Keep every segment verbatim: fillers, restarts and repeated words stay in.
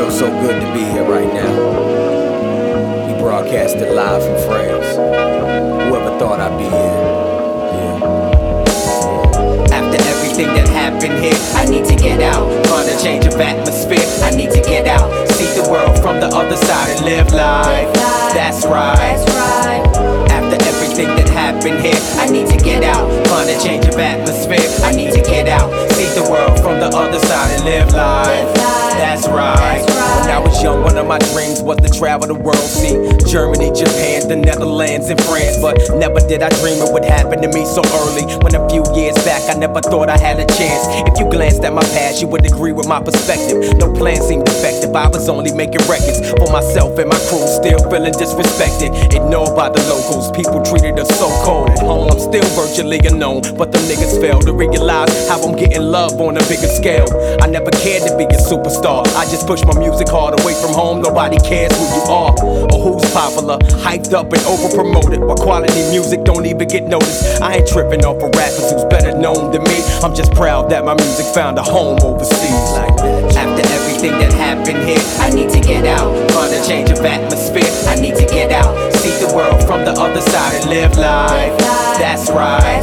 feels so good to be here right now. We broadcasted live from France. Whoever thought I'd be here? Yeah. After everything that happened here, I need to get out. Find a change of atmosphere. I need to get out. See the world from the other side and live life. That's right. After everything that happened here, I need to get out. Find a change of atmosphere. I need to get out. See the world from the other side and live life. That's right. When I was young, one of my dreams was to travel the world, see Germany, Japan, the Netherlands, and France. But never did I dream it would happen to me so early. When a few years back, I never thought I had a chance. If you glanced at my past, you would agree with my perspective. No plan seemed effective. I was only making records for myself and my crew, still feeling disrespected. Ignored by the locals, people treated us so cold. At home, I'm still virtually unknown, but them niggas fail to realize how I'm getting love on a bigger scale. I never cared to be a superstar. I just push my music hard away from home. Nobody cares who you are or who's popular, hyped up and over promoted, while quality music don't even get noticed. I ain't tripping off of rappers who's better known than me. I'm just proud that my music found a home overseas. Like that. After everything that happened here, I need to get out. Find a change of atmosphere. I need to get out. See the world from the other side and live life. That's right.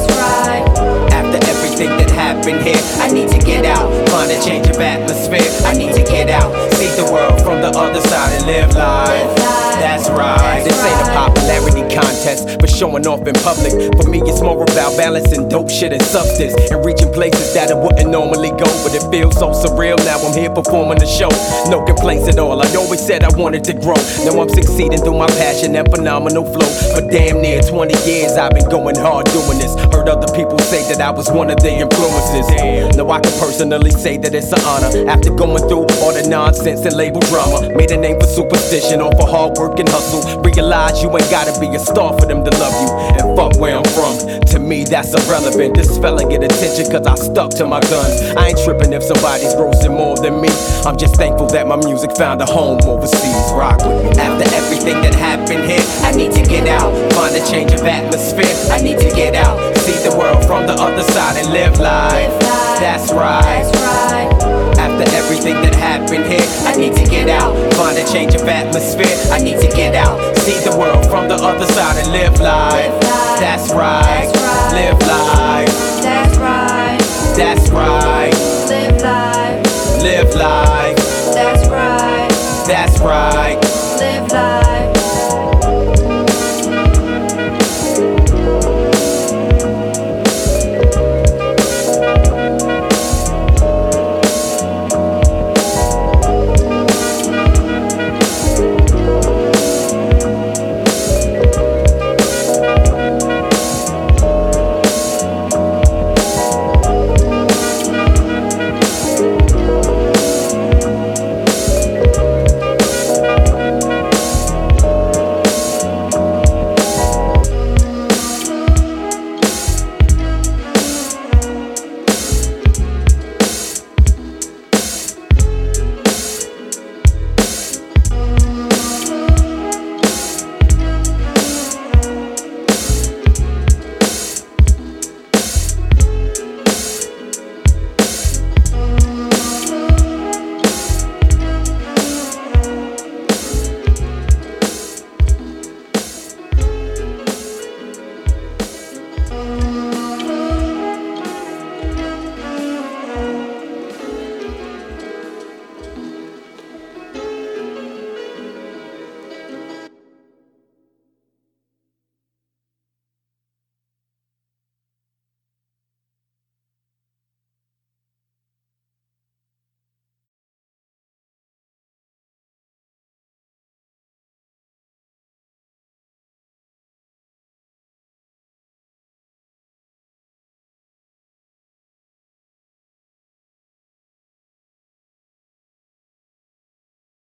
After everything that happened here, I need to get out. Find a change of atmosphere. I need to get out. See the world from the other side and live life. That's right. This ain't a popularity contest, but showing off in public. For me, it's more about balancing dope shit and substance and reaching places that I wouldn't normally go. But it feels so surreal now I'm here performing the show. No complaints at all. I always said I wanted to grow. Now I'm succeeding through my passion and phenomenal flow. For damn near twenty years I've been going hard doing this. Heard other people say that I was one of their influences. Now I can personally say that it's an honor. After going through all the nonsense and label drama, made a name for superstition or for hard work and hustle. Realize you ain't gotta be a star for them to love you. And fuck where I'm from, to me that's irrelevant. This fella get attention cause I stuck to my guns. I ain't tripping if somebody's grossing more than me. I'm just thankful that my music found a home overseas. Rock with me. After everything that happened here, I need to get out. Find a change of atmosphere. I need to get out. See the world from the other side and live life. That's right. After everything that happened here, I need to get out. Find a change of atmosphere. I need to get out. See the world from the other side and live life. That's right. Live life. That's right. That's right. Live life. Live life. That's right. That's right.